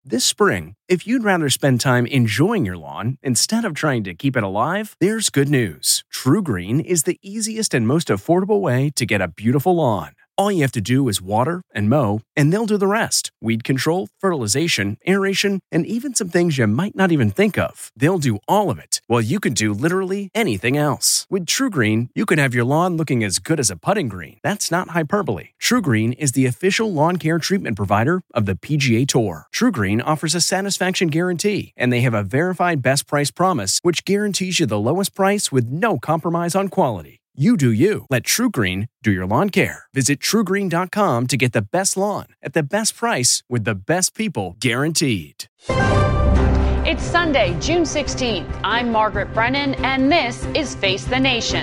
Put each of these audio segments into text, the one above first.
This spring, if you'd rather spend time enjoying your lawn instead of trying to keep it alive, there's good news. TruGreen is the easiest and most affordable way to get a beautiful lawn. All you have to do is water and mow, and they'll do the rest. Weed control, fertilization, aeration, and even some things you might not even think of. They'll do all of it, while you can do literally anything else. With TruGreen, you can have your lawn looking as good as a putting green. That's not hyperbole. TruGreen is the official lawn care treatment provider of the PGA Tour. TruGreen offers a satisfaction guarantee, and they have a verified best price promise, which guarantees you the lowest price with no compromise on quality. You do you. Let TruGreen do your lawn care. Visit TruGreen.com to get the best lawn at the best price with the best people guaranteed. It's Sunday, June 16th. I'm Margaret Brennan, and this is Face the Nation.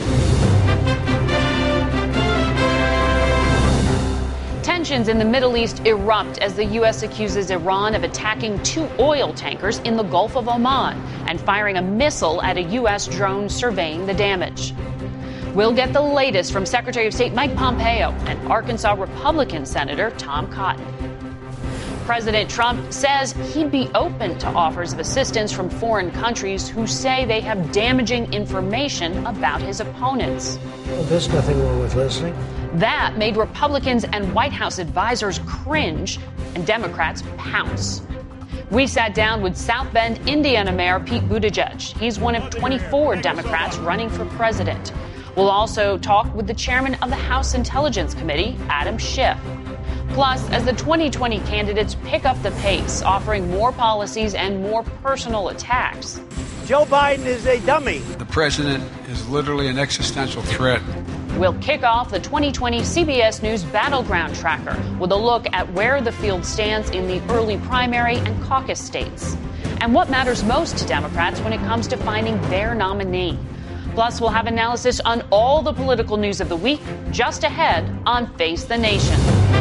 Tensions in the Middle East erupt as the U.S. accuses Iran of attacking 2 oil tankers in the Gulf of Oman and firing a missile at a U.S. drone surveying the damage. We'll get the latest from Secretary of State Mike Pompeo and Arkansas Republican Senator Tom Cotton. President Trump says he'd be open to offers of assistance from foreign countries who say they have damaging information about his opponents. Well, there's nothing wrong with listening. That made Republicans and White House advisors cringe and Democrats pounce. We sat down with South Bend, Indiana Mayor Pete Buttigieg. He's one of 24 Democrats running for president. We'll also talk with the chairman of the House Intelligence Committee, Adam Schiff. Plus, as the 2020 candidates pick up the pace, offering more policies and more personal attacks. Joe Biden is a dummy. The president is literally an existential threat. We'll kick off the 2020 CBS News Battleground Tracker with a look at where the field stands in the early primary and caucus states, and what matters most to Democrats when it comes to finding their nominee. Plus, we'll have analysis on all the political news of the week just ahead on Face the Nation.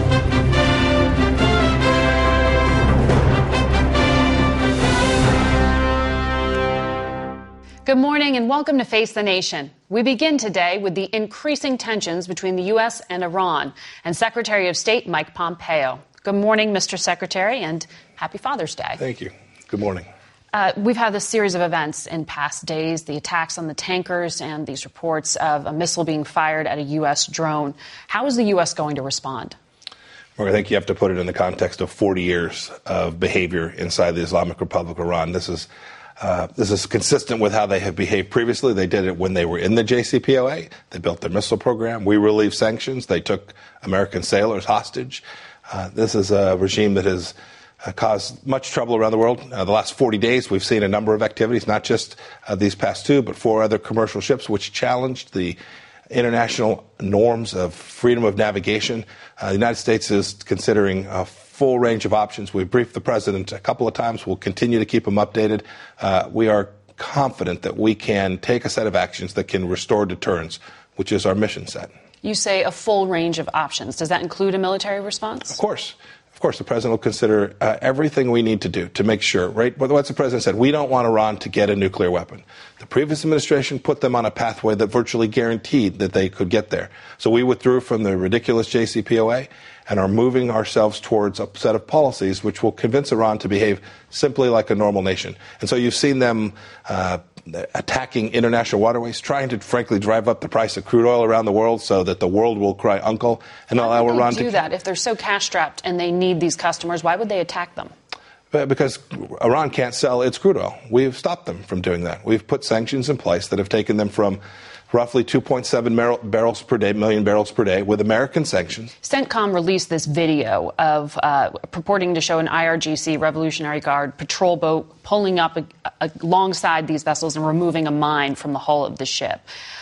Good morning and welcome to Face the Nation. We begin today with the increasing tensions between the U.S. and Iran and Secretary of State Mike Pompeo. Good morning, Mr. Secretary, and happy Father's Day. Thank you. Good morning. We've had this series of events in past days, the attacks on the tankers and these reports of a missile being fired at a U.S. drone. How is the U.S. going to respond? Well, I think you have to put it in the context of 40 years of behavior inside the Islamic Republic of Iran. This is consistent with how they have behaved previously. They did it when they were in the JCPOA. They built their missile program. We relieved sanctions. They took American sailors hostage. This is a regime that has caused much trouble around the world. The last 40 days, we've seen a number of activities, not just these past 2, but 4 other commercial ships, which challenged the international norms of freedom of navigation. The United States is considering a full range of options. We've briefed the president a couple of times. We'll continue to keep him updated. We are confident that we can take a set of actions that can restore deterrence, which is our mission set. You say a full range of options. Does that include a military response? Of course. Of course, the president will consider everything we need to do to make sure, right? What the president said, we don't want Iran to get a nuclear weapon. The previous administration put them on a pathway that virtually guaranteed that they could get there. So we withdrew from the ridiculous JCPOA and are moving ourselves towards a set of policies which will convince Iran to behave simply like a normal nation. And so you've seen them attacking international waterways, trying to, frankly, drive up the price of crude oil around the world so that the world will cry uncle and allow Iran to do that. If they're so cash-strapped and they need these customers, why would they attack them? Because Iran can't sell its crude oil. We've stopped them from doing that. We've put sanctions in place that have taken them from roughly 2.7 barrels per day, million barrels per day, with American sanctions. CENTCOM released this video of purporting to show an IRGC Revolutionary Guard patrol boat pulling up alongside these vessels and removing a mine from the hull of the ship.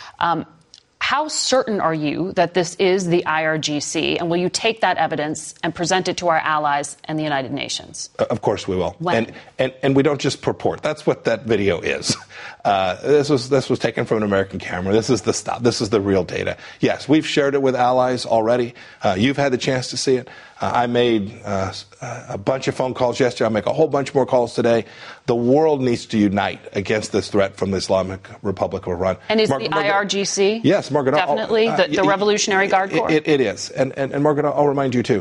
How certain are you that this is the IRGC, and will you take that evidence and present it to our allies and the United Nations? Of course we will. When? And we don't just purport. That's what that video is. This was taken from an American camera. This is the stuff. This is the real data. Yes, we've shared it with allies already. You've had the chance to see it. I made a bunch of phone calls yesterday. I'll make a whole bunch more calls today. The world needs to unite against this threat from the Islamic Republic of Iran. And is the IRGC yes, Margaret, definitely the Revolutionary Guard Corps? It is. And Margaret, I'll remind you, too.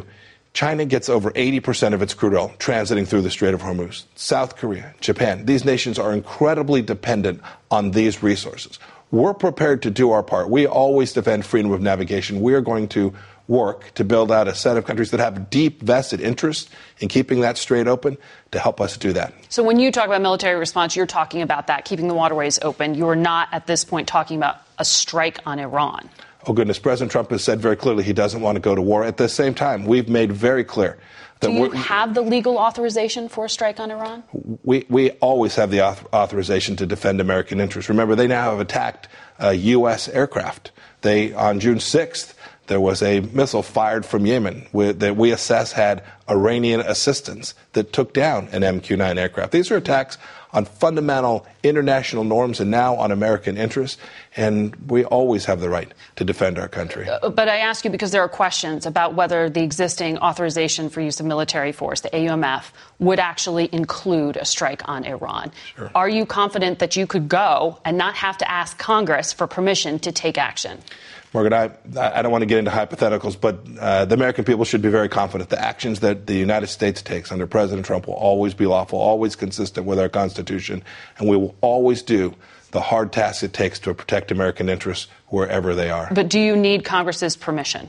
China gets over 80% of its crude oil transiting through the Strait of Hormuz. South Korea, Japan, these nations are incredibly dependent on these resources. We're prepared to do our part. We always defend freedom of navigation. We are going to work to build out a set of countries that have deep vested interest in keeping that strait open to help us do that. So when you talk about military response, you're talking about that, keeping the waterways open. You are not at this point talking about a strike on Iran. Oh, goodness. President Trump has said very clearly he doesn't want to go to war. At the same time, we've made very clear that do you have the legal authorization for a strike on Iran? We always have the authorization to defend American interests. Remember, they now have attacked U.S. aircraft. On June 6th, there was a missile fired from Yemen that we assess had Iranian assistance that took down an MQ-9 aircraft. These are attacks on fundamental international norms and now on American interests, and we always have the right to defend our country. But I ask you because there are questions about whether the existing authorization for use of military force, the AUMF, would actually include a strike on Iran. Sure. Are you confident that you could go and not have to ask Congress for permission to take action? Morgan, I don't want to get into hypotheticals, but the American people should be very confident the actions that the United States takes under President Trump will always be lawful, always consistent with our Constitution, and we will always do the hard task it takes to protect American interests wherever they are. But do you need Congress's permission?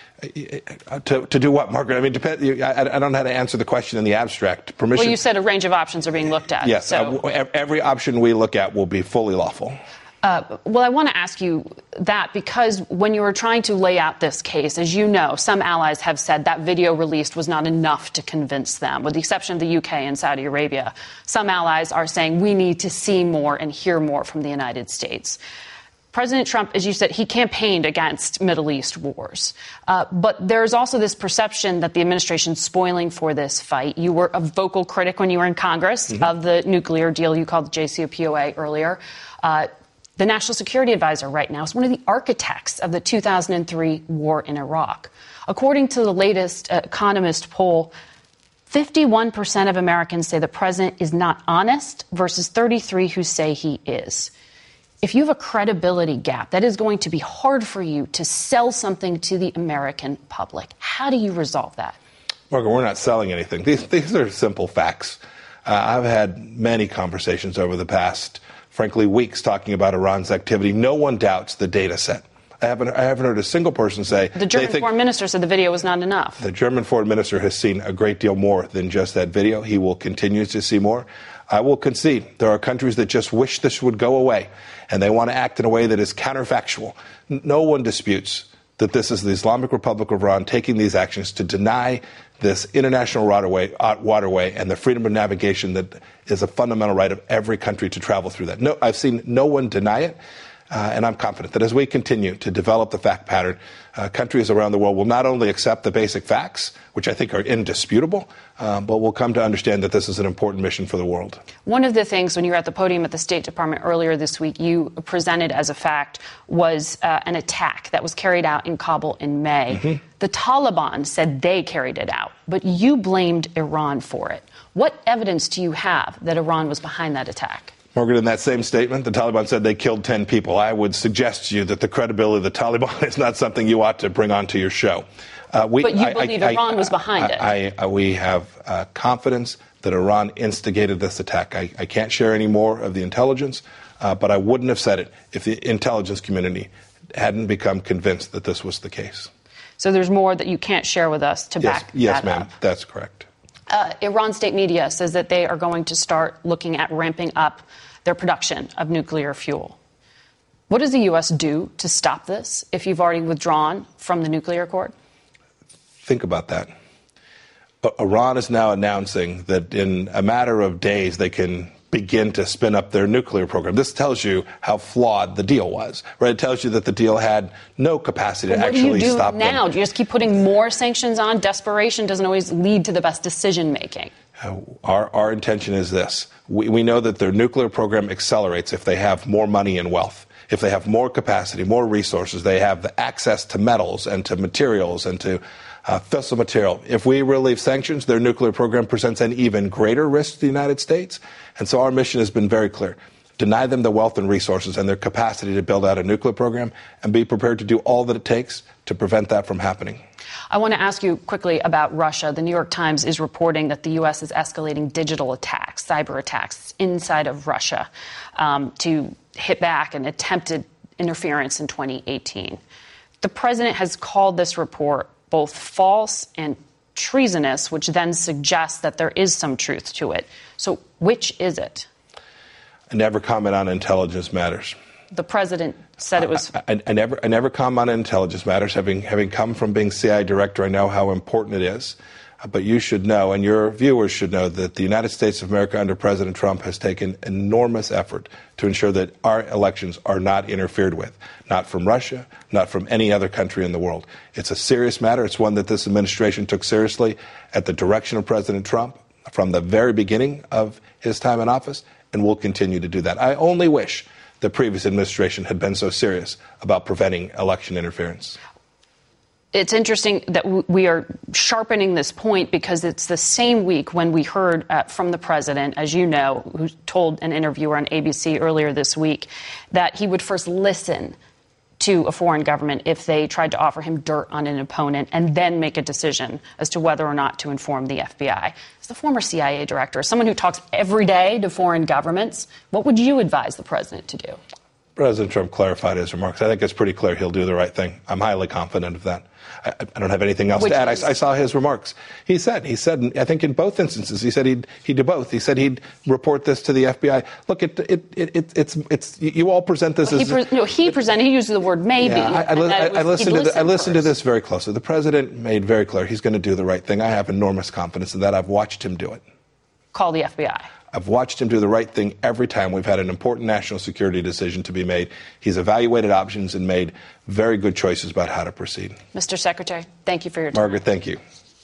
To do what, Margaret? I mean, I don't know how to answer the question in the abstract. Permission. Well, you said a range of options are being looked at. Yes, so. Every option we look at will be fully lawful. Well, I want to ask you that because when you were trying to lay out this case, as you know, some allies have said that video released was not enough to convince them, with the exception of the UK and Saudi Arabia. Some allies are saying we need to see more and hear more from the United States. President Trump, as you said, he campaigned against Middle East wars. But there's also this perception that the administration's spoiling for this fight. You were a vocal critic when you were in Congress of the nuclear deal you called the JCPOA earlier. The National Security Advisor right now is one of the architects of the 2003 war in Iraq. According to the latest Economist poll, 51% of Americans say the president is not honest versus 33% who say he is. If you have a credibility gap, that is going to be hard for you to sell something to the American public. How do you resolve that? Margaret, we're not selling anything. These are simple facts. I've had many conversations over the past frankly, weeks talking about Iran's activity. No one doubts the data set. I haven't heard a single person say... The German foreign minister said the video was not enough. The German foreign minister has seen a great deal more than just that video. He will continue to see more. I will concede there are countries that just wish this would go away, and they want to act in a way that is counterfactual. No one disputes that this is the Islamic Republic of Iran taking these actions to deny this international waterway and the freedom of navigation that is a fundamental right of every country to travel through that. No, I've seen no one deny it, and I'm confident that as we continue to develop the fact pattern, countries around the world will not only accept the basic facts, which I think are indisputable, but will come to understand that this is an important mission for the world. One of the things when you were at the podium at the State Department earlier this week, you presented as a fact was an attack that was carried out in Kabul in May. The Taliban said they carried it out, but you blamed Iran for it. What evidence do you have that Iran was behind that attack? Margaret, in that same statement, the Taliban said they killed 10 people. I would suggest to you that the credibility of the Taliban is not something you ought to bring onto your show. But you believe Iran was behind it. We have confidence that Iran instigated this attack. I can't share any more of the intelligence, but I wouldn't have said it if the intelligence community hadn't become convinced that this was the case. So there's more that you can't share with us to back that up? Yes, ma'am. That's correct. Iran state media says that they are going to start looking at ramping up their production of nuclear fuel. What does the U.S. do to stop this if you've already withdrawn from the nuclear accord? Think about that. Iran is now announcing that in a matter of days they can begin to spin up their nuclear program. This tells you how flawed the deal was, right? It tells you that the deal had no capacity to actually stop them. What do you do now? Do you just keep putting more sanctions on? Desperation doesn't always lead to the best decision making. Our intention is this. We know that their nuclear program accelerates if they have more money and wealth. If they have more capacity, more resources, they have the access to metals and to materials and to fissile material. If we relieve sanctions, their nuclear program presents an even greater risk to the United States. And so our mission has been very clear. Deny them the wealth and resources and their capacity to build out a nuclear program and be prepared to do all that it takes to prevent that from happening. I want to ask you quickly about Russia. The New York Times is reporting that the U.S. is escalating digital attacks, cyber attacks inside of Russia to hit back and attempted interference in 2018. The president has called this report both false and treasonous, which then suggests that there is some truth to it. So which is it? I never comment on intelligence matters. The president said it was... I never comment on intelligence matters. Having come from being CIA director, I know how important it is. But you should know, and your viewers should know, that the United States of America under President Trump has taken enormous effort to ensure that our elections are not interfered with, not from Russia, not from any other country in the world. It's a serious matter. It's one that this administration took seriously at the direction of President Trump from the very beginning of his time in office, and will continue to do that. I only wish the previous administration had been so serious about preventing election interference. It's interesting that we are sharpening this point because it's the same week when we heard from the president, as you know, who told an interviewer on ABC earlier this week that he would first listen to a foreign government if they tried to offer him dirt on an opponent and then make a decision as to whether or not to inform the FBI. As the former CIA director, as someone who talks every day to foreign governments, what would you advise the president to do? President Trump clarified his remarks. I think it's pretty clear he'll do the right thing. I'm highly confident of that. I don't have anything else to add. I saw his remarks. He said, I think in both instances, he said he'd do both. He said he'd report this to the FBI. Look, it's you all present this as... He used the word maybe. Yeah, I listened to this very closely. The president made very clear he's going to do the right thing. I have enormous confidence in that. I've watched him do it. Call the FBI. I've watched him do the right thing every time we've had an important national security decision to be made. He's evaluated options and made very good choices about how to proceed. Mr. Secretary, thank you for your time. Margaret, thank you.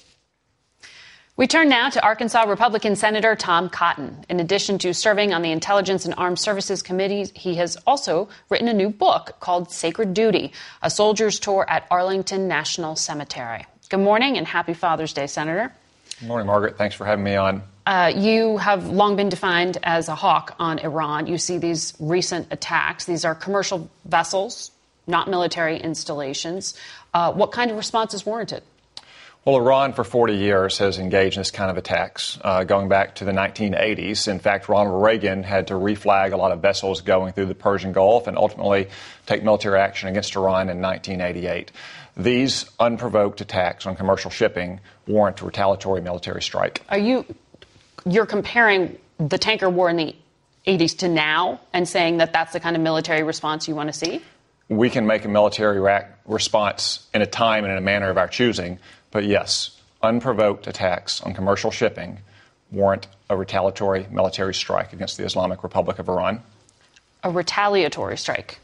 We turn now to Arkansas Republican Senator Tom Cotton. In addition to serving on the Intelligence and Armed Services Committees, he has also written a new book called Sacred Duty, A Soldier's Tour at Arlington National Cemetery. Good morning and happy Father's Day, Senator. Good morning, Margaret. Thanks for having me on. You have long been defined as a hawk on Iran. You see these recent attacks. These are commercial vessels, not military installations. What kind of response is warranted? Well, Iran for 40 years has engaged in this kind of attacks, going back to the 1980s. In fact, Ronald Reagan had to reflag a lot of vessels going through the Persian Gulf and ultimately take military action against Iran in 1988. These unprovoked attacks on commercial shipping warrant a retaliatory military strike. You're comparing the tanker war in the 80s to now and saying that that's the kind of military response you want to see? We can make a military response in a time and in a manner of our choosing. But yes, unprovoked attacks on commercial shipping warrant a retaliatory military strike against the Islamic Republic of Iran. A retaliatory strike.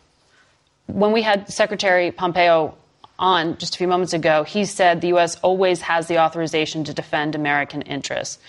When we had Secretary Pompeo on just a few moments ago, he said the U.S. always has the authorization to defend American interests.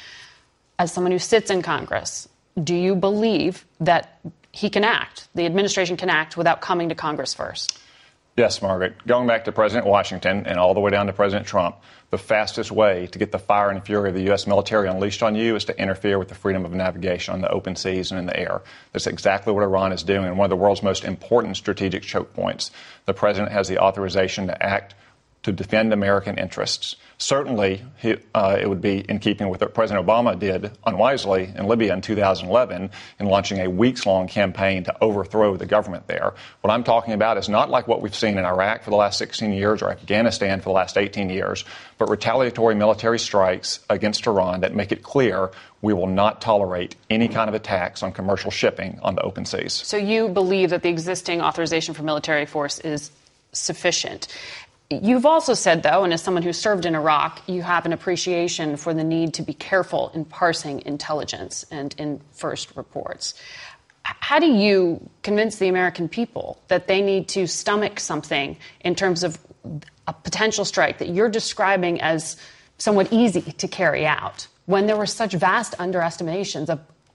As someone who sits in Congress, do you believe that he can act, the administration can act, without coming to Congress first? Yes, Margaret. Going back to President Washington and all the way down to President Trump, the fastest way to get the fire and fury of the U.S. military unleashed on you is to interfere with the freedom of navigation on the open seas and in the air. That's exactly what Iran is doing, and one of the world's most important strategic choke points. The president has the authorization to act to defend American interests. Certainly, it would be in keeping with what President Obama did unwisely in Libya in 2011 in launching a weeks-long campaign to overthrow the government there. What I'm talking about is not like what we've seen in Iraq for the last 16 years or Afghanistan for the last 18 years, but retaliatory military strikes against Iran that make it clear we will not tolerate any kind of attacks on commercial shipping on the open seas. So you believe that the existing authorization for military force is sufficient. You've also said, though, and as someone who served in Iraq, you have an appreciation for the need to be careful in parsing intelligence and in first reports. How do you convince the American people that they need to stomach something in terms of a potential strike that you're describing as somewhat easy to carry out when there were such vast underestimations of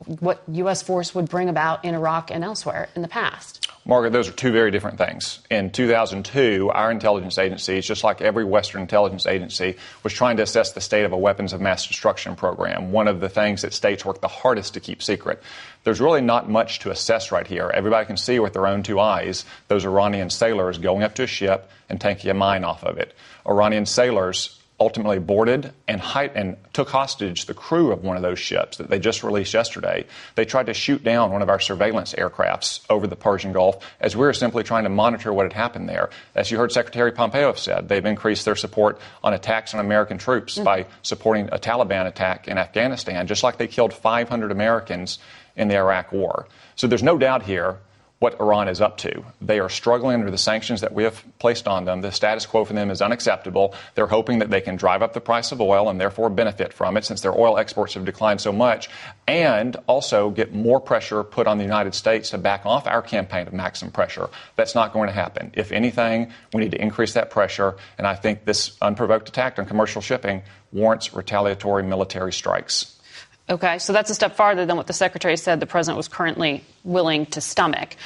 what U.S. force would bring about in Iraq and elsewhere in the past. Margaret, those are two very different things. In 2002, our intelligence agencies, just like every Western intelligence agency, was trying to assess the state of a weapons of mass destruction program, one of the things that states work the hardest to keep secret. There's really not much to assess right here. Everybody can see with their own two eyes those Iranian sailors going up to a ship and taking a mine off of it. Iranian sailors ultimately boarded and took hostage the crew of one of those ships that they just released yesterday. They tried to shoot down one of our surveillance aircrafts over the Persian Gulf as we were simply trying to monitor what had happened there. As you heard Secretary Pompeo have said, they've increased their support on attacks on American troops by supporting a Taliban attack in Afghanistan, just like they killed 500 Americans in the Iraq War. So there's no doubt here what Iran is up to. They are struggling under the sanctions that we have placed on them. The status quo for them is unacceptable. They're hoping that they can drive up the price of oil and therefore benefit from it since their oil exports have declined so much, and also get more pressure put on the United States to back off our campaign of maximum pressure. That's not going to happen. If anything, we need to increase that pressure, and I think this unprovoked attack on commercial shipping warrants retaliatory military strikes. Okay, so that's a step farther than what the Secretary said the President was currently willing to stomach.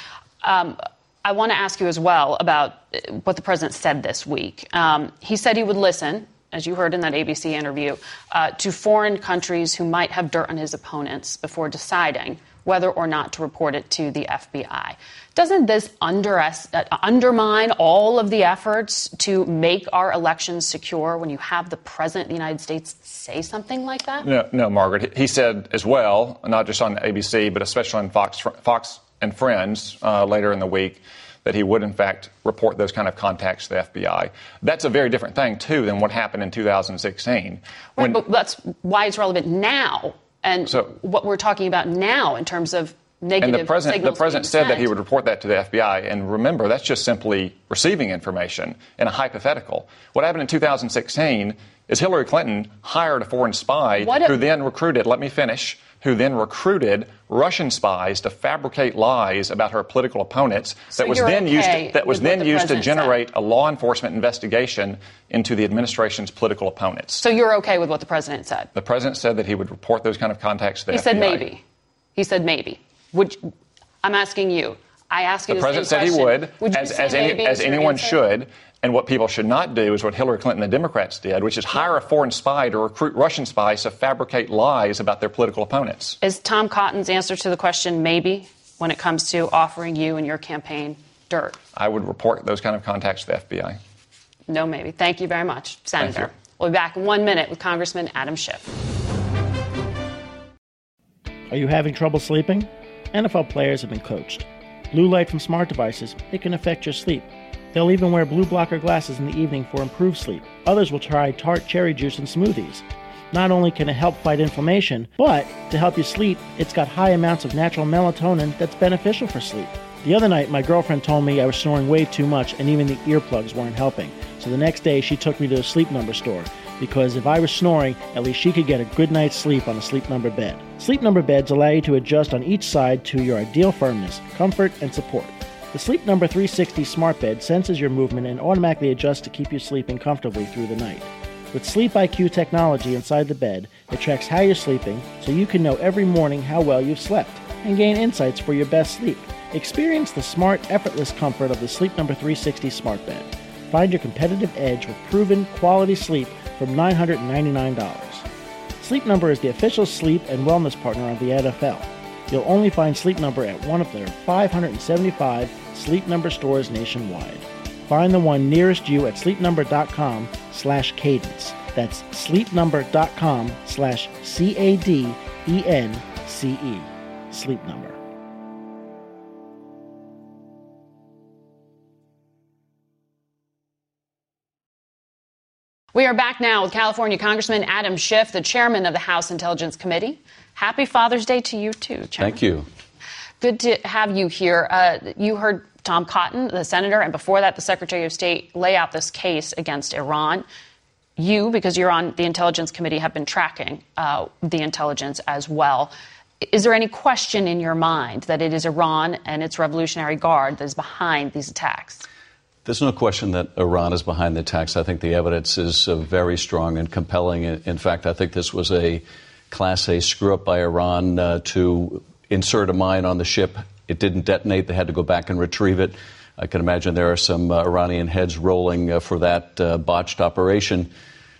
I want to ask you as well about what the President said this week. He said he would listen, as you heard in that ABC interview, to foreign countries who might have dirt on his opponents before deciding whether or not to report it to the FBI. Doesn't this undermine all of the efforts to make our elections secure when you have the President of the United States say something like that? No, Margaret. He said as well, not just on ABC, but especially on Fox and Friends later in the week, that he would, in fact, report those kind of contacts to the FBI. That's a very different thing, too, than what happened in 2016. Right, but that's why it's relevant now. And so, what we're talking about now in terms of negative signals. And the president said that he would report that to the FBI. And remember, that's just simply receiving information in a hypothetical. What happened in 2016 is Hillary Clinton hired a foreign spy who then recruited, who then recruited Russian spies to fabricate lies about her political opponents that was then used to generate a law enforcement investigation into the administration's political opponents. So you're okay with what the president said? The president said that he would report those kind of contacts to the FBI. He said maybe. I'm asking you. I ask you the president same said question. He would, as anyone should. And what people should not do is what Hillary Clinton and the Democrats did, which is hire a foreign spy to recruit Russian spies to fabricate lies about their political opponents. Is Tom Cotton's answer to the question maybe when it comes to offering you and your campaign dirt? I would report those kind of contacts to the FBI. No, maybe. Thank you very much, Senator. We'll be back in 1 minute with Congressman Adam Schiff. Are you having trouble sleeping? NFL players have been coached. Blue light from smart devices, it can affect your sleep. They'll even wear blue blocker glasses in the evening for improved sleep. Others will try tart cherry juice in smoothies. Not only can it help fight inflammation, but to help you sleep, it's got high amounts of natural melatonin that's beneficial for sleep. The other night, my girlfriend told me I was snoring way too much and even the earplugs weren't helping. So the next day, she took me to a Sleep Number store because if I was snoring, at least she could get a good night's sleep on a Sleep Number bed. Sleep Number beds allow you to adjust on each side to your ideal firmness, comfort, and support. The Sleep Number 360 smart bed senses your movement and automatically adjusts to keep you sleeping comfortably through the night. With Sleep IQ technology inside the bed, it tracks how you're sleeping so you can know every morning how well you've slept and gain insights for your best sleep. Experience the smart, effortless comfort of the Sleep Number 360 smart bed. Find your competitive edge with proven quality sleep from $999. Sleep Number is the official sleep and wellness partner of the NFL. You'll only find Sleep Number at one of their 575 Sleep Number stores nationwide. Find the one nearest you at sleepnumber.com/cadence. That's sleepnumber.com/CADENCE. Sleep Number. We are back now with California Congressman Adam Schiff, the chairman of the House Intelligence Committee. Happy Father's Day to you, too, Chairman. Thank you. Good to have you here. You heard Tom Cotton, the senator, and before that, the Secretary of State, lay out this case against Iran. You, because you're on the Intelligence Committee, have been tracking the intelligence as well. Is there any question in your mind that it is Iran and its Revolutionary Guard that is behind these attacks? There's no question that Iran is behind the attacks. I think the evidence is very strong and compelling. In fact, I think this was a Class A screw-up by Iran to insert a mine on the ship. It didn't detonate. They had to go back and retrieve it. I can imagine there are some Iranian heads rolling for that botched operation.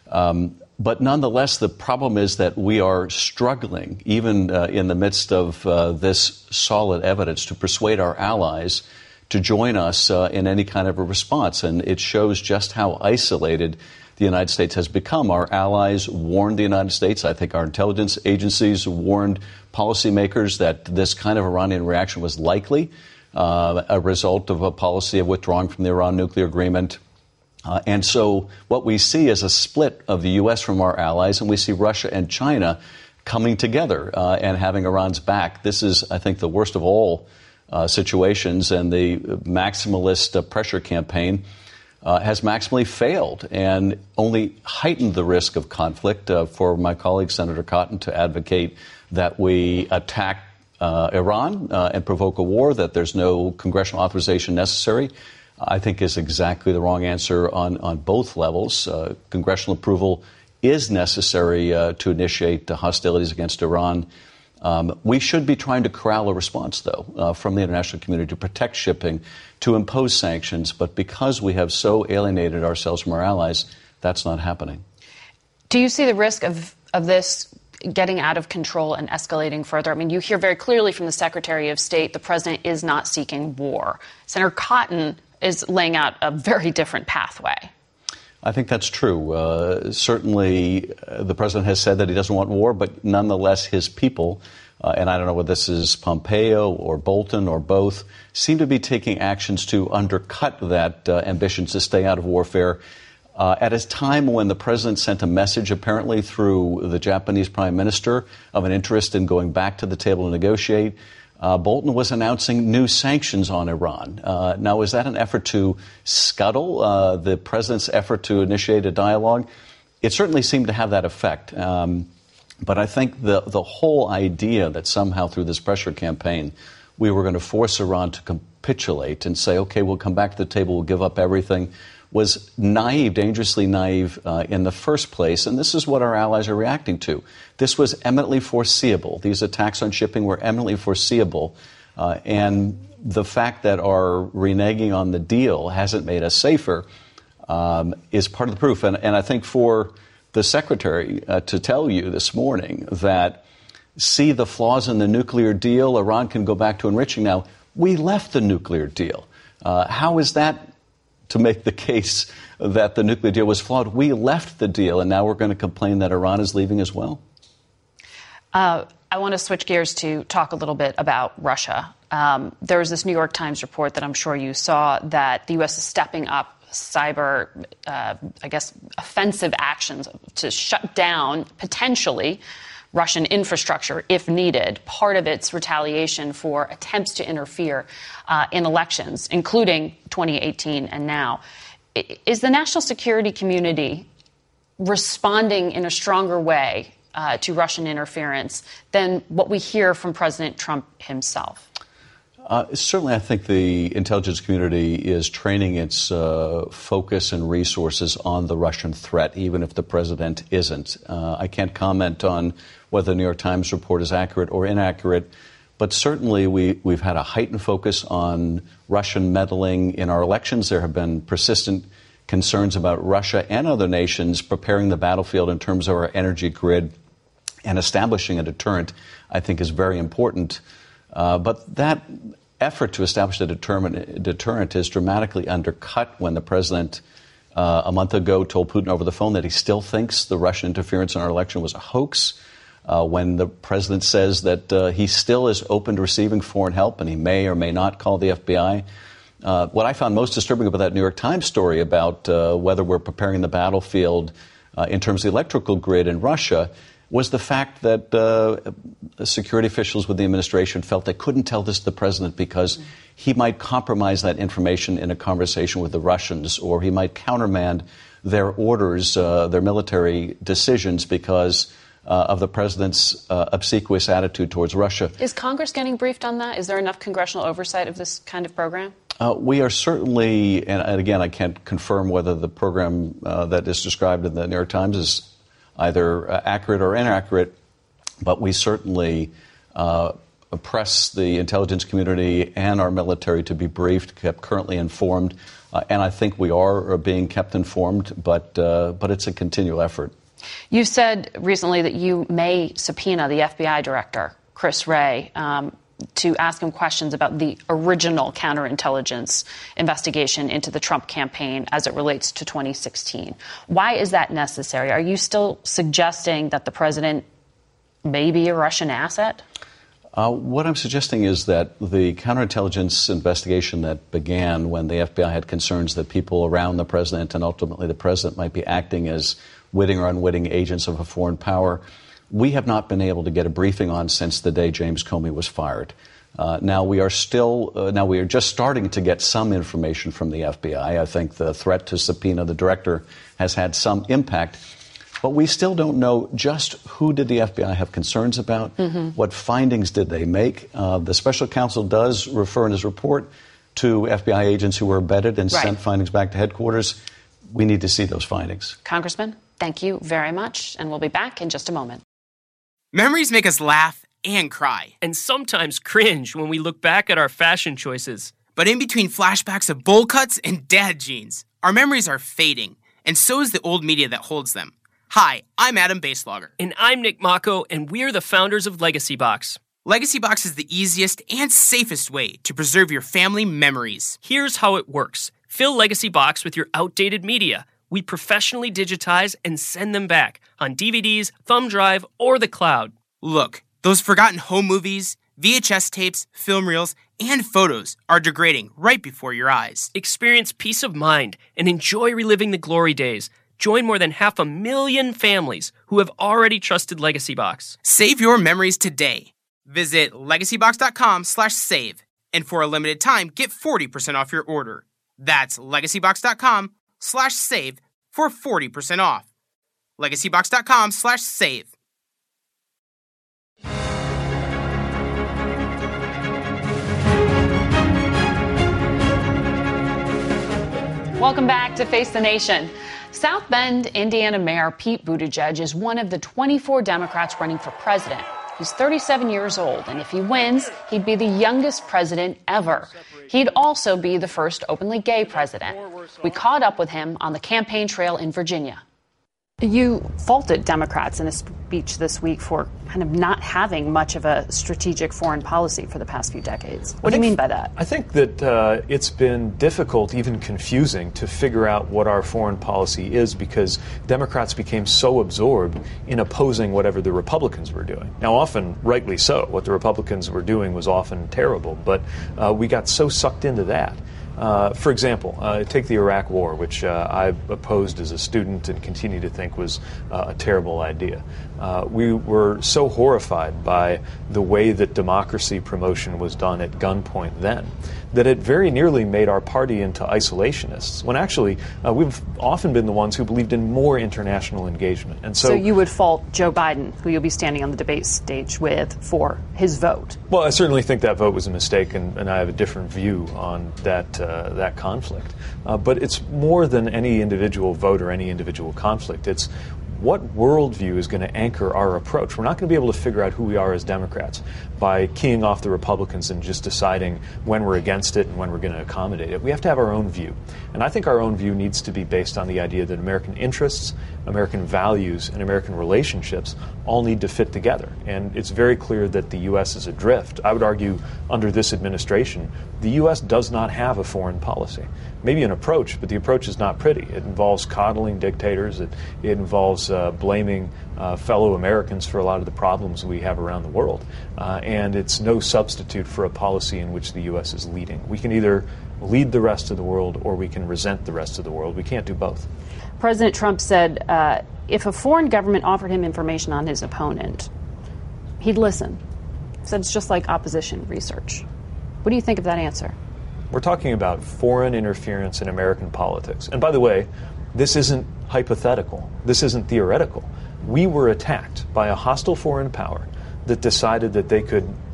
But nonetheless, the problem is that we are struggling, even in the midst of this solid evidence, to persuade our allies to join us in any kind of a response. And it shows just how isolated the United States has become. Our allies warned the United States. I think our intelligence agencies warned policymakers that this kind of Iranian reaction was likely a result of a policy of withdrawing from the Iran nuclear agreement. And so what we see is a split of the U.S. from our allies, and we see Russia and China coming together and having Iran's back. This is, I think, the worst of all situations, and the maximalist pressure campaign has maximally failed and only heightened the risk of conflict. For my colleague, Senator Cotton, to advocate that we attack Iran and provoke a war, that there's no congressional authorization necessary, I think is exactly the wrong answer on both levels. Congressional approval is necessary to initiate hostilities against Iran. We should be trying to corral a response, though, from the international community to protect shipping, to impose sanctions. But because we have so alienated ourselves from our allies, that's not happening. Do you see the risk of this getting out of control and escalating further? I mean, you hear very clearly from the Secretary of State the president is not seeking war. Senator Cotton is laying out a very different pathway. I think that's true. Certainly, the president has said that he doesn't want war, but nonetheless, his people, and I don't know whether this is Pompeo or Bolton or both, seem to be taking actions to undercut that ambition to stay out of warfare. At a time when the president sent a message, apparently through the Japanese prime minister, of an interest in going back to the table to negotiate, Bolton was announcing new sanctions on Iran. Now, is that an effort to scuttle the president's effort to initiate a dialogue? It certainly seemed to have that effect. But I think the whole idea that somehow through this pressure campaign we were going to force Iran to capitulate and say, okay, we'll come back to the table, we'll give up everything, was naive, dangerously naive in the first place. And this is what our allies are reacting to. This was eminently foreseeable. These attacks on shipping were eminently foreseeable. And the fact that our reneging on the deal hasn't made us safer is part of the proof. And I think for the Secretary to tell you this morning that see the flaws in the nuclear deal, Iran can go back to enriching now. We left the nuclear deal. How is that to make the case that the nuclear deal was flawed? We left the deal, and now we're going to complain that Iran is leaving as well? I want to switch gears to talk a little bit about Russia. There was this New York Times report that I'm sure you saw that the U.S. is stepping up cyber, offensive actions to shut down, potentially, Russian infrastructure if needed, part of its retaliation for attempts to interfere in elections, including 2018 and now. Is the national security community responding in a stronger way to Russian interference than what we hear from President Trump himself? Certainly, I think the intelligence community is training its focus and resources on the Russian threat, even if the president isn't. I can't comment on whether the New York Times report is accurate or inaccurate, but certainly we've had a heightened focus on Russian meddling in our elections. There have been persistent concerns about Russia and other nations preparing the battlefield in terms of our energy grid, and establishing a deterrent, I think, is very important. But that effort to establish a deterrent is dramatically undercut when the president a month ago told Putin over the phone that he still thinks the Russian interference in our election was a hoax, when the president says that he still is open to receiving foreign help and he may or may not call the FBI. What I found most disturbing about that New York Times story about whether we're preparing the battlefield in terms of the electrical grid in Russia was the fact that security officials with the administration felt they couldn't tell this to the president because he might compromise that information in a conversation with the Russians, or he might countermand their orders, their military decisions, because of the president's obsequious attitude towards Russia. Is Congress getting briefed on that? Is there enough congressional oversight of this kind of program? We are certainly, and again, I can't confirm whether the program that is described in the New York Times is either accurate or inaccurate, but we certainly press the intelligence community and our military to be briefed, kept currently informed, and I think we are being kept informed, but it's a continual effort. You said recently that you may subpoena the FBI director, Chris Wray, to ask him questions about the original counterintelligence investigation into the Trump campaign as it relates to 2016. Why is that necessary? Are you still suggesting that the president may be a Russian asset? What I'm suggesting is that the counterintelligence investigation that began when the FBI had concerns that people around the president and ultimately the president might be acting as witting or unwitting agents of a foreign power, we have not been able to get a briefing on since the day James Comey was fired. Now we are just starting to get some information from the FBI. I think the threat to subpoena the director has had some impact. But we still don't know just who did the FBI have concerns about, what findings did they make. The special counsel does refer in his report to FBI agents who were embedded and sent findings back to headquarters. We need to see those findings. Congressman, thank you very much, and we'll be back in just a moment. Memories make us laugh and cry. And sometimes cringe when we look back at our fashion choices. But in between flashbacks of bowl cuts and dad jeans, our memories are fading, and so is the old media that holds them. Hi, I'm Adam Baselogger. And I'm Nick Mako, and we're the founders of Legacy Box. Legacy Box is the easiest and safest way to preserve your family memories. Here's how it works. Fill Legacy Box with your outdated media. We professionally digitize and send them back on DVDs, thumb drive, or the cloud. Look, those forgotten home movies, VHS tapes, film reels, and photos are degrading right before your eyes. Experience peace of mind and enjoy reliving the glory days. Join more than 500,000 families who have already trusted Legacy Box. Save your memories today. Visit legacybox.com/save. And for a limited time, get 40% off your order. That's legacybox.com/save for 40% off. legacybox.com/save. Welcome back to Face the Nation. South Bend, Indiana Mayor Pete Buttigieg is one of the 24 Democrats running for president. He's 37 years old, and if he wins, he'd be the youngest president ever. He'd also be the first openly gay president. We caught up with him on the campaign trail in Virginia. You faulted Democrats in a speech this week for kind of not having much of a strategic foreign policy for the past few decades. What do you mean by that? I think that it's been difficult, even confusing, to figure out what our foreign policy is because Democrats became so absorbed in opposing whatever the Republicans were doing. Now, often rightly so. What the Republicans were doing was often terrible, but we got so sucked into that. For example, take the Iraq War, which I opposed as a student and continue to think was a terrible idea. We were so horrified by the way that democracy promotion was done at gunpoint then that it very nearly made our party into isolationists, when actually we've often been the ones who believed in more international engagement. And so you would fault Joe Biden, who you'll be standing on the debate stage with, for his vote? Well, I certainly think that vote was a mistake, and I have a different view on that conflict. But it's more than any individual vote or any individual conflict. It's what worldview is going to anchor our approach. We're not going to be able to figure out who we are as Democrats by keying off the Republicans and just deciding when we're against it and when we're going to accommodate it. We have to have our own view. And I think our own view needs to be based on the idea that American interests, American values, and American relationships all need to fit together. And it's very clear that the U.S. is adrift. I would argue under this administration, the U.S. does not have a foreign policy. Maybe an approach, but the approach is not pretty. It involves coddling dictators. It involves blaming fellow Americans for a lot of the problems we have around the world. And it's no substitute for a policy in which the U.S. is leading. We can either lead the rest of the world or we can resent the rest of the world. We can't do both. President Trump said if a foreign government offered him information on his opponent, he'd listen. He said it's just like opposition research. What do you think of that answer? We're talking about foreign interference in American politics. And by the way, this isn't hypothetical. This isn't theoretical. We were attacked by a hostile foreign power that decided that they could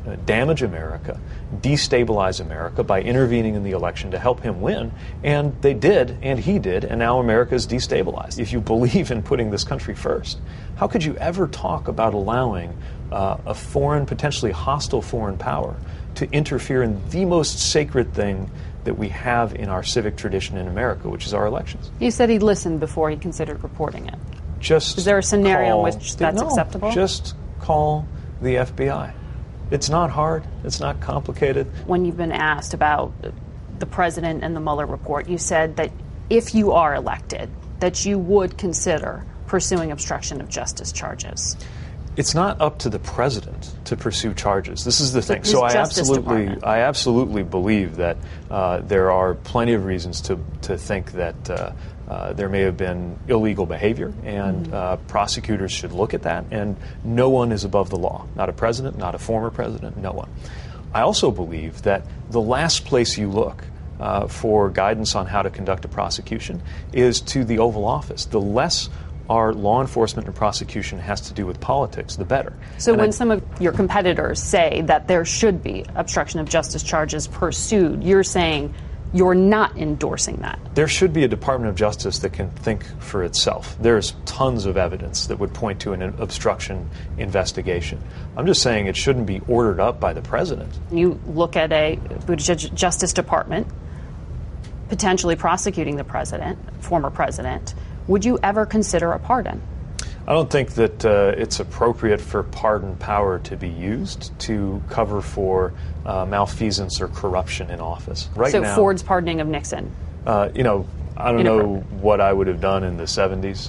damage America, destabilize America by intervening in the election to help him win. And they did, and he did, and now America is destabilized. If you believe in putting this country first, how could you ever talk about allowing a foreign, potentially hostile foreign power to interfere in the most sacred thing that we have in our civic tradition in America, which is our elections? You said he listened before he considered reporting it. Is there a scenario in which that's acceptable? Just call the FBI. It's not hard. It's not complicated. When you've been asked about the president and the Mueller report, you said that if you are elected, that you would consider pursuing obstruction of justice charges. It's not up to the president to pursue charges. This is the thing. So I absolutely believe that there are plenty of reasons to think that there may have been illegal behavior, and prosecutors should look at that. And no one is above the law. Not a president, not a former president, no one. I also believe that the last place you look for guidance on how to conduct a prosecution is to the Oval Office. The less our law enforcement and prosecution has to do with politics, the better. So when some of your competitors say that there should be obstruction of justice charges pursued, you're saying you're not endorsing that? There should be a Department of Justice that can think for itself. There's tons of evidence that would point to an obstruction investigation. I'm just saying it shouldn't be ordered up by the president. You look at a Justice Department potentially prosecuting the president, former president. Would you ever consider a pardon? I don't think that it's appropriate for pardon power to be used to cover for malfeasance or corruption in office. So Ford's pardoning of Nixon? I don't know what I would have done in the 70s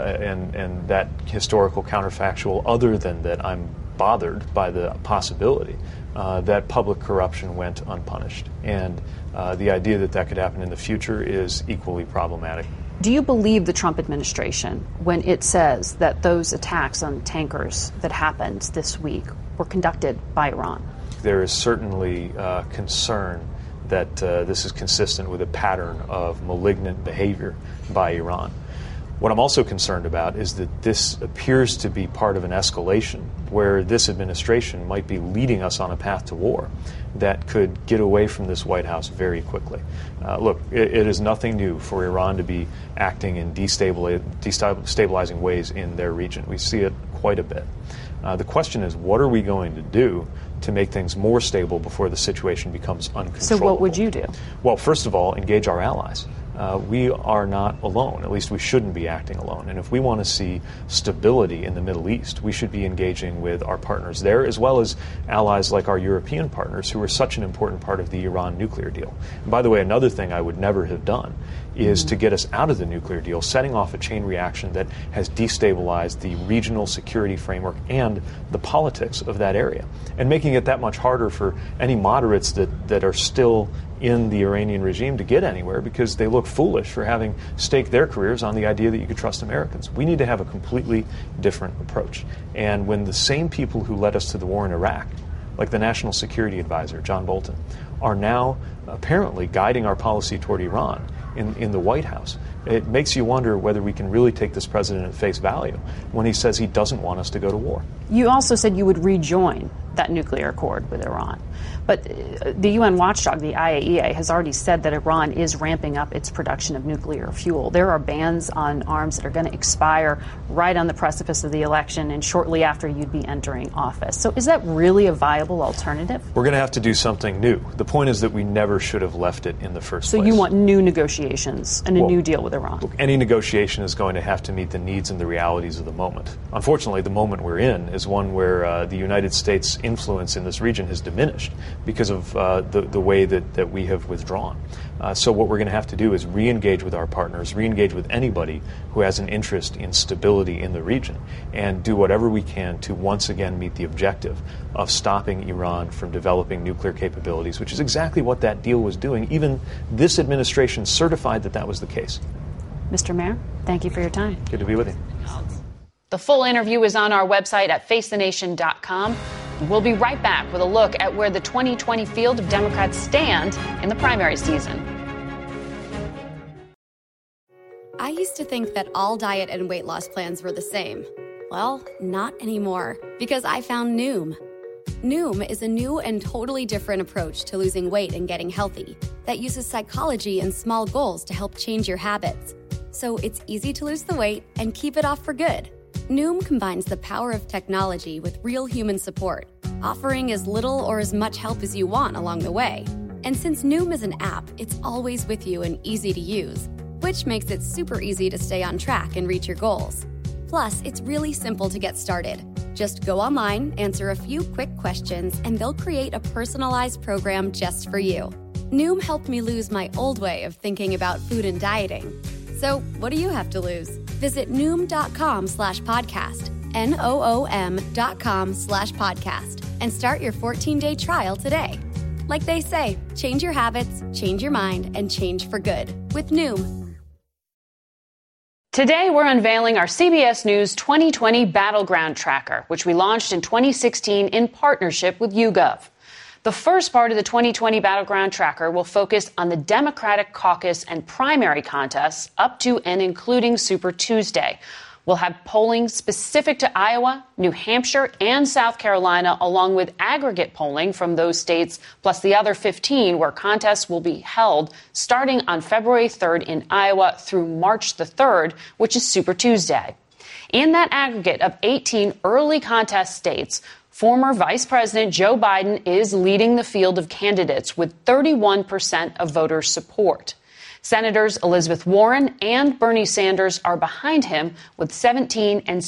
and that historical counterfactual, other than that I'm bothered by the possibility that public corruption went unpunished. And the idea that that could happen in the future is equally problematic. Do you believe the Trump administration when it says that those attacks on tankers that happened this week were conducted by Iran? There is certainly concern that this is consistent with a pattern of malignant behavior by Iran. What I'm also concerned about is that this appears to be part of an escalation where this administration might be leading us on a path to war that could get away from this White House very quickly. Look, it is nothing new for Iran to be acting in destabilizing ways in their region. We see it quite a bit. The question is, what are we going to do to make things more stable before the situation becomes uncontrollable? So what would you do? Well, first of all, engage our allies. We are not alone. At least we shouldn't be acting alone. And if we want to see stability in the Middle East, we should be engaging with our partners there, as well as allies like our European partners, who are such an important part of the Iran nuclear deal. And by the way, another thing I would never have done is to get us out of the nuclear deal, setting off a chain reaction that has destabilized the regional security framework and the politics of that area, and making it that much harder for any moderates that are still in the Iranian regime to get anywhere, because they look foolish for having staked their careers on the idea that you could trust Americans. We need to have a completely different approach. And when the same people who led us to the war in Iraq, like the National Security Advisor, John Bolton, are now apparently guiding our policy toward Iran in the White House, it makes you wonder whether we can really take this president at face value when he says he doesn't want us to go to war. You also said you would rejoin that nuclear accord with Iran. But the UN watchdog, the IAEA, has already said that Iran is ramping up its production of nuclear fuel. There are bans on arms that are going to expire right on the precipice of the election and shortly after you'd be entering office. So is that really a viable alternative? We're going to have to do something new. The point is that we never should have left it in the first place. So you want new negotiations and a new deal with Iran? Look, any negotiation is going to have to meet the needs and the realities of the moment. Unfortunately, the moment we're in is one where the United States' influence in this region has diminished because of the way that we have withdrawn. So what we're going to have to do is re-engage with our partners, re-engage with anybody who has an interest in stability in the region, and do whatever we can to once again meet the objective of stopping Iran from developing nuclear capabilities, which is exactly what that deal was doing. Even this administration certified that that was the case. Mr. Mayor, thank you for your time. Good to be with you. The full interview is on our website at facethenation.com. We'll be right back with a look at where the 2020 field of Democrats stand in the primary season. I used to think that all diet and weight loss plans were the same. Well, not anymore, because I found Noom. Noom is a new and totally different approach to losing weight and getting healthy that uses psychology and small goals to help change your habits. So it's easy to lose the weight and keep it off for good. Noom combines the power of technology with real human support, offering as little or as much help as you want along the way. And since Noom is an app, it's always with you and easy to use, which makes it super easy to stay on track and reach your goals. Plus, it's really simple to get started. Just go online, answer a few quick questions, and they'll create a personalized program just for you. Noom helped me lose my old way of thinking about food and dieting. So what do you have to lose? Visit Noom.com/podcast, NOOM.com/podcast, and start your 14-day trial today. Like they say, change your habits, change your mind, and change for good with Noom. Today, we're unveiling our CBS News 2020 Battleground Tracker, which we launched in 2016 in partnership with YouGov. The first part of the 2020 Battleground Tracker will focus on the Democratic caucus and primary contests up to and including Super Tuesday. We'll have polling specific to Iowa, New Hampshire, and South Carolina, along with aggregate polling from those states, plus the other 15 where contests will be held starting on February 3rd in Iowa through March the 3rd, which is Super Tuesday. In that aggregate of 18 early contest states, former Vice President Joe Biden is leading the field of candidates with 31% of voter support. Senators Elizabeth Warren and Bernie Sanders are behind him with 17 and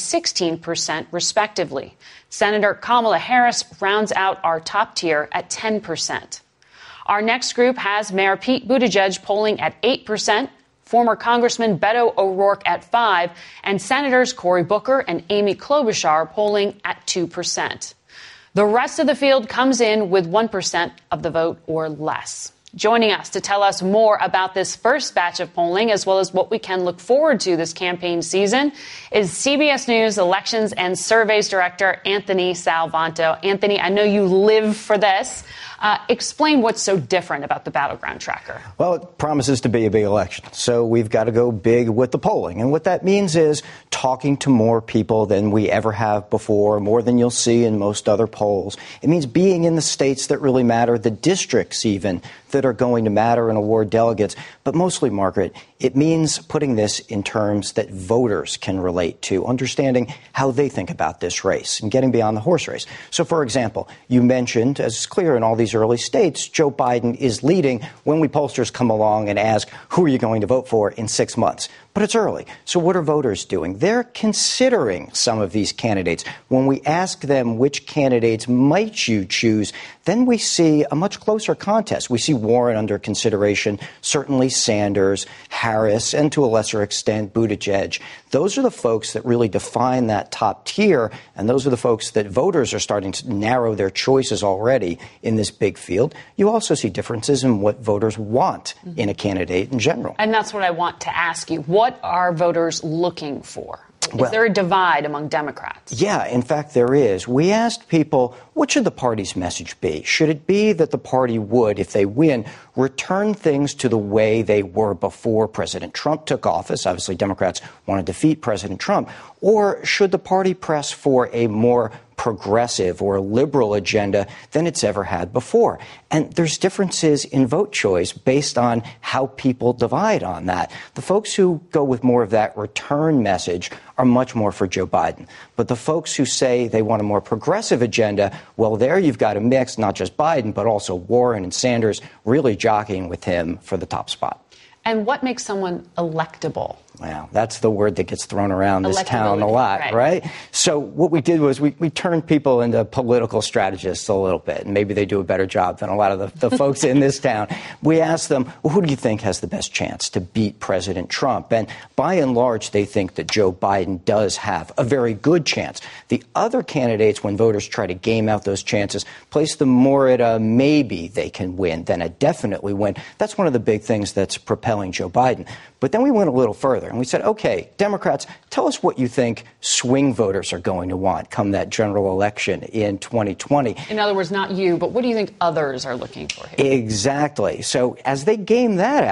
16% respectively. Senator Kamala Harris rounds out our top tier at 10%. Our next group has Mayor Pete Buttigieg polling at 8%, former Congressman Beto O'Rourke at 5%, and Senators Cory Booker and Amy Klobuchar polling at 2%. The rest of the field comes in with 1% of the vote or less. Joining us to tell us more about this first batch of polling, as well as what we can look forward to this campaign season, is CBS News Elections and Surveys Director Anthony Salvanto. Anthony, I know you live for this. Explain what's so different about the Battleground Tracker. Well, it promises to be a big election, so we've got to go big with the polling. And what that means is talking to more people than we ever have before, more than you'll see in most other polls. It means being in the states that really matter, the districts even that are going to matter and award delegates. But mostly, Margaret, it means putting this in terms that voters can relate to, understanding how they think about this race and getting beyond the horse race. So, for example, you mentioned, as is clear in all these early states, Joe Biden is leading when we pollsters come along and ask, who are you going to vote for in 6 months? But it's early. So what are voters doing? They're considering some of these candidates. When we ask them which candidates might you choose, then we see a much closer contest. We see Warren under consideration, certainly Sanders, Harris, and to a lesser extent, Buttigieg. Those are the folks that really define that top tier, and those are the folks that voters are starting to narrow their choices already in this big field. You also see differences in what voters want in a candidate in general. And that's what I want to ask you. What are voters looking for? Is there a divide among Democrats? Yeah, in fact, there is. We asked people, what should the party's message be? Should it be that the party would, if they win, return things to the way they were before President Trump took office? Obviously, Democrats want to defeat President Trump. Or should the party press for a more progressive or liberal agenda than it's ever had before? And there's differences in vote choice based on how people divide on that. The folks who go with more of that return message are much more for Joe Biden. But the folks who say they want a more progressive agenda, well, there you've got a mix, not just Biden, but also Warren and Sanders really jockeying with him for the top spot. And what makes someone electable? Well, that's the word that gets thrown around this town a lot, right? So what we did was we turned people into political strategists a little bit, and maybe they do a better job than a lot of the folks in this town. We asked them, well, who do you think has the best chance to beat President Trump? And by and large, they think that Joe Biden does have a very good chance. The other candidates, when voters try to game out those chances, place them more at a maybe they can win than a definitely win. That's one of the big things that's propelling Joe Biden. But then we went a little further and we said, OK, Democrats, tell us what you think swing voters are going to want come that general election in 2020. In other words, not you, but what do you think others are looking for here? Exactly. So as they game that out,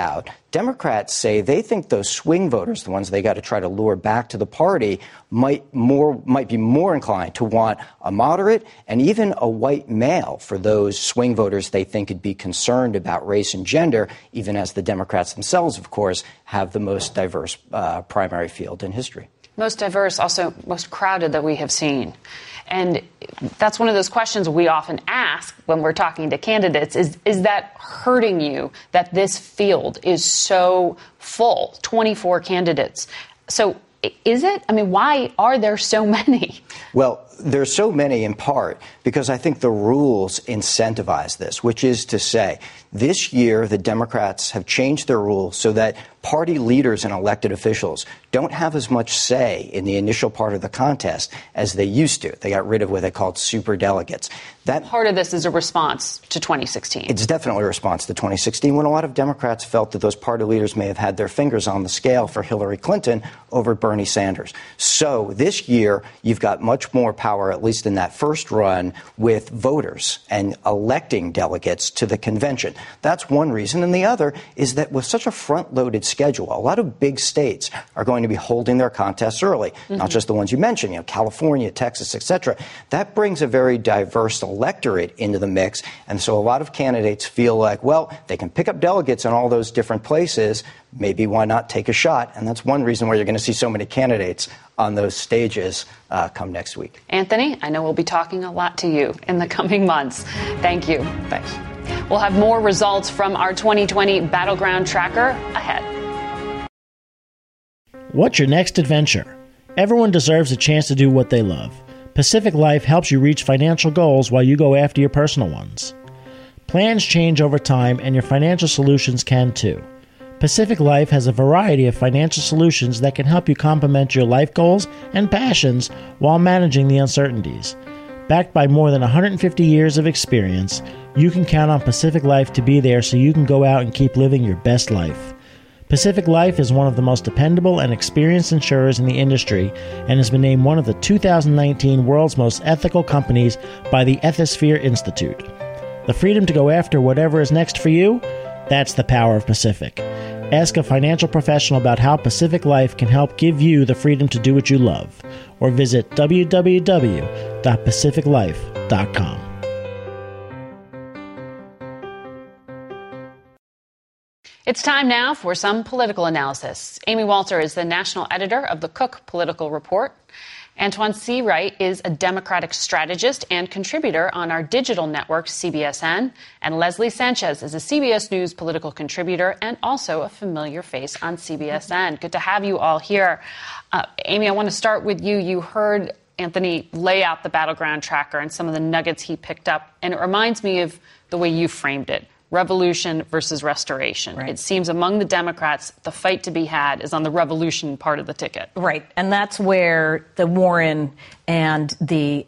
Democrats say they think those swing voters, the ones they got to try to lure back to the party, might be more inclined to want a moderate and even a white male for those swing voters they think would be concerned about race and gender, even as the Democrats themselves, of course, have the most diverse primary field in history. Most diverse, also most crowded that we have seen. And that's one of those questions we often ask when we're talking to candidates is that hurting you that this field is so full, 24 candidates? So is it? I mean, why are there so many? Well, there's so many in part because I think the rules incentivize this, which is to say this year the Democrats have changed their rules so that party leaders and elected officials don't have as much say in the initial part of the contest as they used to. They got rid of what they called superdelegates. That part of this is a response to 2016. It's definitely a response to 2016 when a lot of Democrats felt that those party leaders may have had their fingers on the scale for Hillary Clinton over Bernie Sanders. So this year you've got much more power, at least in that first run, with voters and electing delegates to the convention. That's one reason. And the other is that with such a front-loaded schedule, a lot of big states are going to be holding their contests early, not just the ones you mentioned, California, Texas, etc. That brings a very diverse electorate into the mix. And so a lot of candidates feel like, well, they can pick up delegates in all those different places. Maybe why not take a shot? And that's one reason why you're going to see so many candidates on those stages come next week. Anthony, I know we'll be talking a lot to you in the coming months. Thank you. Thanks. We'll have more results from our 2020 Battleground Tracker ahead. What's your next adventure? Everyone deserves a chance to do what they love. Pacific Life helps you reach financial goals while you go after your personal ones. Plans change over time, and your financial solutions can too. Pacific Life has a variety of financial solutions that can help you complement your life goals and passions while managing the uncertainties. Backed by more than 150 years of experience, you can count on Pacific Life to be there so you can go out and keep living your best life. Pacific Life is one of the most dependable and experienced insurers in the industry and has been named one of the 2019 World's Most Ethical Companies by the Ethisphere Institute. The freedom to go after whatever is next for you? That's the power of Pacific. Ask a financial professional about how Pacific Life can help give you the freedom to do what you love, or visit www.pacificlife.com. It's time now for some political analysis. Amy Walter is the national editor of the Cook Political Report. Antoine C. Wright is a Democratic strategist and contributor on our digital network, CBSN. And Leslie Sanchez is a CBS News political contributor and also a familiar face on CBSN. Good to have you all here. Amy, I want to start with you. You heard Anthony lay out the Battleground Tracker and some of the nuggets he picked up. And it reminds me of the way you framed it. Revolution versus restoration. Right. It seems among the Democrats, the fight to be had is on the revolution part of the ticket. Right. And that's where the Warren and the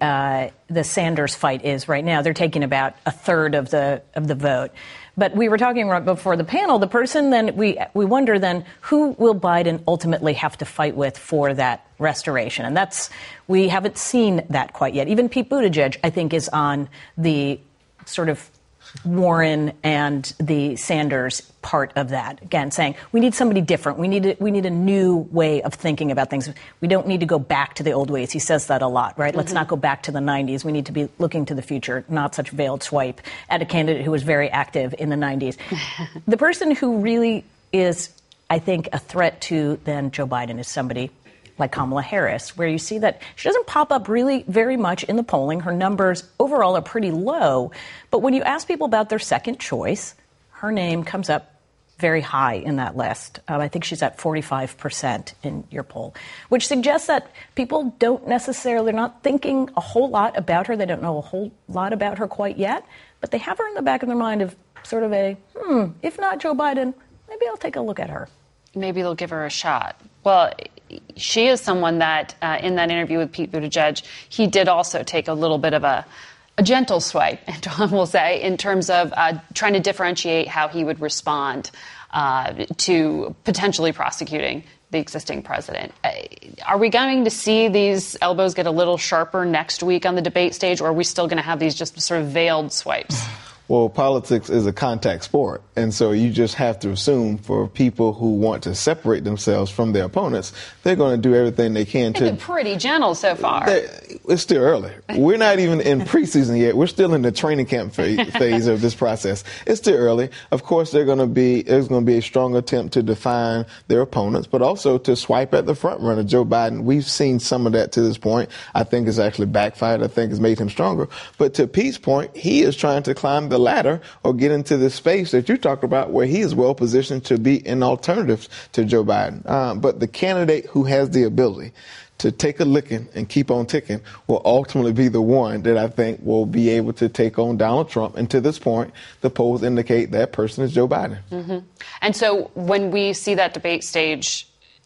Sanders fight is right now. They're taking about a third of the vote. But we were talking right before the panel, the person then we wonder then who will Biden ultimately have to fight with for that restoration? And we haven't seen that quite yet. Even Pete Buttigieg, I think, is on the sort of Warren and the Sanders part of that, again, saying we need somebody different. We need a new way of thinking about things. We don't need to go back to the old ways. He says that a lot, right? Mm-hmm. Let's not go back to the 90s. We need to be looking to the future, not such veiled swipe at a candidate who was very active in the 90s. The person who really is, I think, a threat to then Joe Biden is somebody like Kamala Harris, where you see that she doesn't pop up really very much in the polling. Her numbers overall are pretty low. But when you ask people about their second choice, her name comes up very high in that list. I think she's at 45% in your poll, which suggests that people don't necessarily, they're not thinking a whole lot about her. They don't know a whole lot about her quite yet, but they have her in the back of their mind of sort of if not Joe Biden, maybe I'll take a look at her. Maybe they'll give her a shot. Well, she is someone that in that interview with Pete Buttigieg, he did also take a little bit of a gentle swipe, Antoine will say, in terms of trying to differentiate how he would respond to potentially prosecuting the existing president. Are we going to see these elbows get a little sharper next week on the debate stage, or are we still going to have these just sort of veiled swipes? Well, politics is a contact sport, and so you just have to assume for people who want to separate themselves from their opponents, they're going to do everything they can to... They've been pretty gentle so far. It's still early. We're not even in preseason yet. We're still in the training camp phase of this process. It's still early. Of course, there's going to be a strong attempt to define their opponents, but also to swipe at the front runner, Joe Biden. We've seen some of that to this point. I think it's actually backfired. I think it's made him stronger. But to Pete's point, he is trying to climb the ladder or get into the space that you talked about where he is well positioned to be an alternative to Joe Biden. But the candidate who has the ability to take a licking and keep on ticking will ultimately be the one that I think will be able to take on Donald Trump. And to this point, the polls indicate that person is Joe Biden. Mm-hmm. And so when we see that debate stage,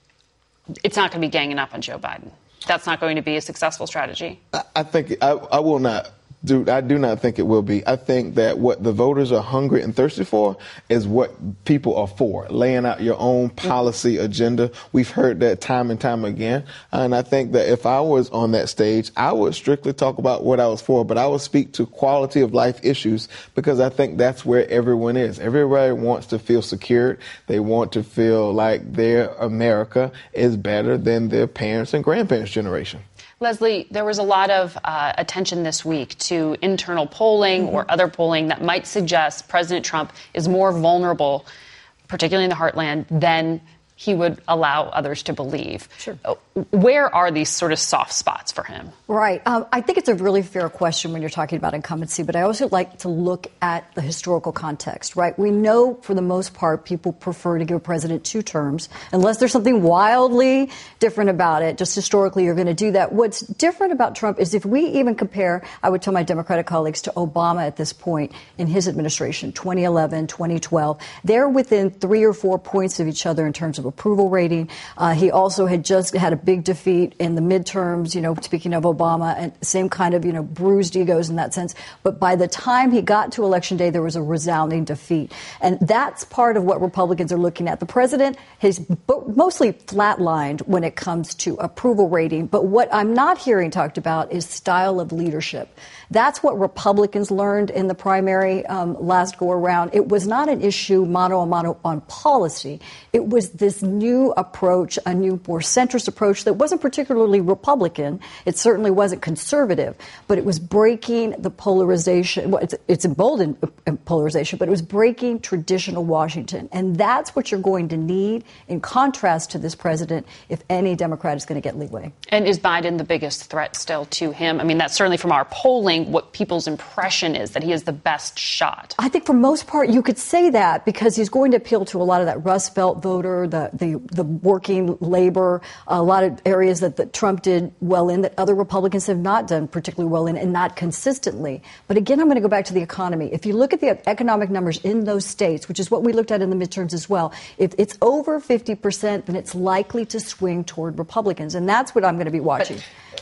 it's not going to be ganging up on Joe Biden. That's not going to be a successful strategy. I think I will not. I do not think it will be. I think that what the voters are hungry and thirsty for is what people are for, laying out your own policy agenda. We've heard that time and time again. And I think that if I was on that stage, I would strictly talk about what I was for, but I would speak to quality of life issues because I think that's where everyone is. Everybody wants to feel secured. They want to feel like their America is better than their parents' and grandparents' generation. Leslie, there was a lot of attention this week to internal polling or other polling that might suggest President Trump is more vulnerable, particularly in the heartland, than he would allow others to believe. Sure. Where are these sort of soft spots for him? Right. I think it's a really fair question when you're talking about incumbency, but I also like to look at the historical context, right? We know for the most part people prefer to give a president 2 terms, unless there's something wildly different about it. Just historically, you're going to do that. What's different about Trump is if we even compare, I would tell my Democratic colleagues, to Obama at this point in his administration, 2011, 2012, they're within 3 or 4 points of each other in terms of approval rating. He also had just had a big defeat in the midterms, speaking of Obama, and same kind of, bruised egos in that sense. But by the time he got to Election Day, there was a resounding defeat. And that's part of what Republicans are looking at. The president has mostly flatlined when it comes to approval rating. But what I'm not hearing talked about is style of leadership. That's what Republicans learned in the primary last go around. It was not an issue mano a mano on policy. It was this new approach, a new, more centrist approach that wasn't particularly Republican. It certainly wasn't conservative, but it was breaking the polarization. Well, it's emboldened polarization, but it was breaking traditional Washington. And that's what you're going to need in contrast to this president if any Democrat is going to get leeway. And is Biden the biggest threat still to him? I mean, that's certainly from our polling what people's impression is, that he is the best shot. I think for most part you could say that because he's going to appeal to a lot of that Rust Belt voter, the working labor, a lot of areas that Trump did well in that other Republicans have not done particularly well in and not consistently. But again, I'm going to go back to the economy. If you look at the economic numbers in those states, which is what we looked at in the midterms as well, if it's over 50%, then it's likely to swing toward Republicans. And that's what I'm going to be watching.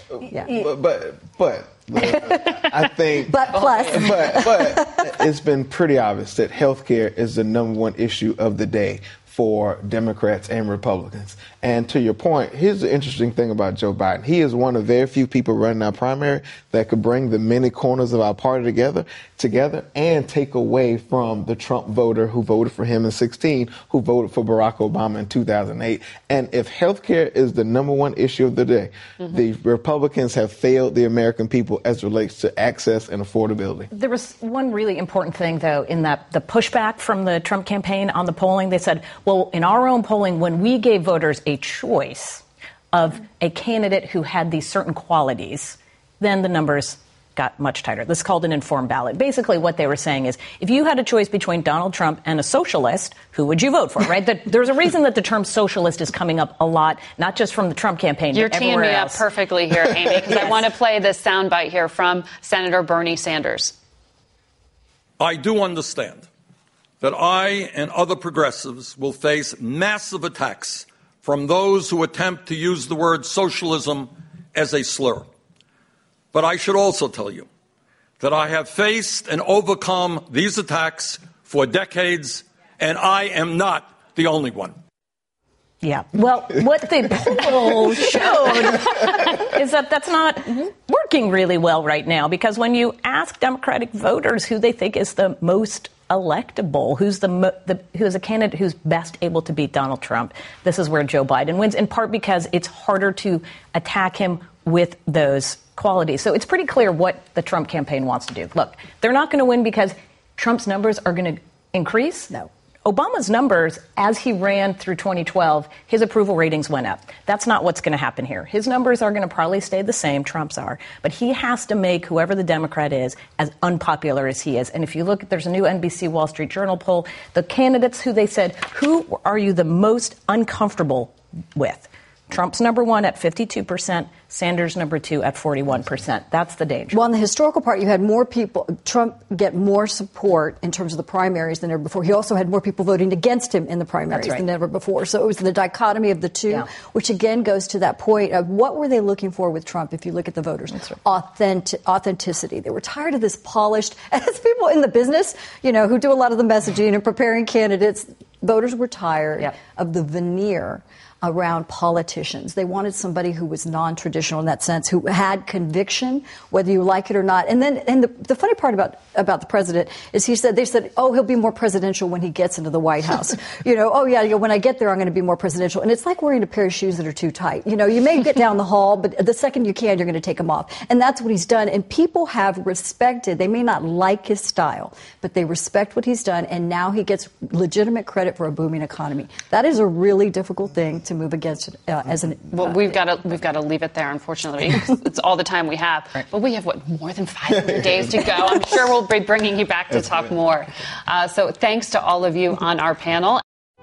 But I think, but it's been pretty obvious that health care is the number one issue of the day for Democrats and Republicans. And to your point, here's the interesting thing about Joe Biden. He is one of very few people running our primary that could bring the many corners of our party together and take away from the Trump voter who voted for him in 2016, who voted for Barack Obama in 2008. And if health care is the number one issue of the day, the Republicans have failed the American people as it relates to access and affordability. There was one really important thing, though, in that the pushback from the Trump campaign on the polling. They said, well, in our own polling, when we gave voters a choice of a candidate who had these certain qualities, then the numbers got much tighter. This is called an informed ballot. Basically, what they were saying is, if you had a choice between Donald Trump and a socialist, who would you vote for, right? There's a reason that the term socialist is coming up a lot, not just from the Trump campaign, You're but everywhere teeing me else. up perfectly here, Amy, because I want to play this soundbite here from Senator Bernie Sanders. I do understand that I and other progressives will face massive attacks from those who attempt to use the word socialism as a slur. But I should also tell you that I have faced and overcome these attacks for decades, and I am not the only one. Yeah. Well, what the poll showed is that that's not working. working really well right now, because when you ask Democratic voters who they think is the most electable, who's a candidate who's best able to beat Donald Trump, this is where Joe Biden wins, in part because it's harder to attack him with those qualities. So it's pretty clear what the Trump campaign wants to do. Look, they're not going to win because Trump's numbers are going to increase. No. Obama's numbers, as he ran through 2012, his approval ratings went up. That's not what's going to happen here. His numbers are going to probably stay the same, Trump's are, but he has to make whoever the Democrat is as unpopular as he is. And if you look, there's a new NBC Wall Street Journal poll, the candidates who they said, who are you the most uncomfortable with? Trump's number one at 52%, Sanders number two at 41%. That's the danger. Well, on the historical part, you had more people, Trump get more support in terms of the primaries than ever before. He also had more people voting against him in the primaries than ever before. So it was the dichotomy of the two, which again goes to that point of what were they looking for with Trump if you look at the voters? Authenticity. They were tired of this polished, as people in the business, who do a lot of the messaging and preparing candidates, voters were tired of the veneer around politicians. They wanted somebody who was non-traditional in that sense, who had conviction, whether you like it or not. And the funny part about the president is they said, oh, he'll be more presidential when he gets into the White House. When I get there, I'm going to be more presidential. And it's like wearing a pair of shoes that are too tight. You may get down the hall, but the second you can, you're going to take them off. And that's what he's done. And people have respected, they may not like his style, but they respect what he's done. And now he gets legitimate credit for a booming economy. That is a really difficult thing to move against we've got to leave it there, unfortunately. It's all the time we have. Right. But we have more than 500 days to go. I'm sure we'll be bringing you back to talk more. So thanks to all of you on our panel.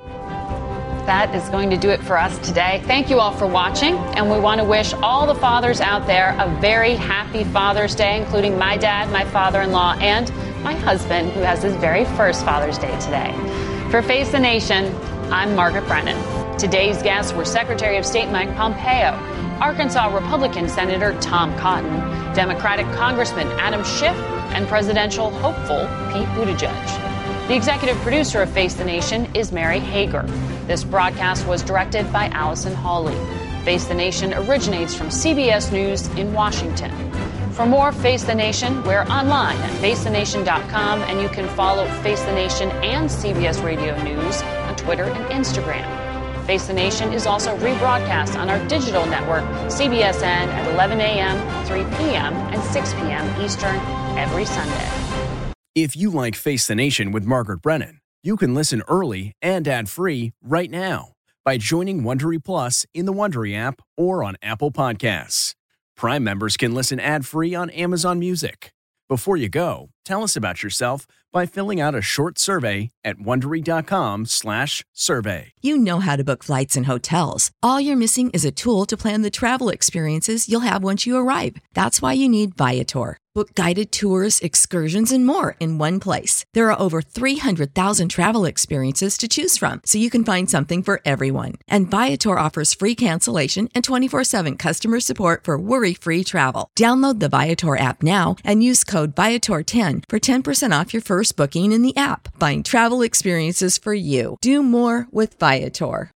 That is going to do it for us today. Thank you all for watching, and we want to wish all the fathers out there a very happy Father's Day, including my dad, my father-in-law, and my husband, who has his very first Father's Day today. For Face the Nation, I'm Margaret Brennan. Today's guests were Secretary of State Mike Pompeo, Arkansas Republican Senator Tom Cotton, Democratic Congressman Adam Schiff, and presidential hopeful Pete Buttigieg. The executive producer of Face the Nation is Mary Hager. This broadcast was directed by Allison Hawley. Face the Nation originates from CBS News in Washington. For more Face the Nation, we're online at facethenation.com, and you can follow Face the Nation and CBS Radio News on Twitter and Instagram. Face the Nation is also rebroadcast on our digital network, CBSN, at 11 a.m., 3 p.m., and 6 p.m. Eastern every Sunday. If you like Face the Nation with Margaret Brennan, you can listen early and ad-free right now by joining Wondery Plus in the Wondery app or on Apple Podcasts. Prime members can listen ad-free on Amazon Music. Before you go, tell us about yourself by filling out a short survey at Wondery.com/survey. You know how to book flights and hotels. All you're missing is a tool to plan the travel experiences you'll have once you arrive. That's why you need Viator. Book guided tours, excursions, and more in one place. There are over 300,000 travel experiences to choose from, so you can find something for everyone. And Viator offers free cancellation and 24/7 customer support for worry-free travel. Download the Viator app now and use code Viator10 for 10% off your first booking in the app. Find travel experiences for you. Do more with Viator.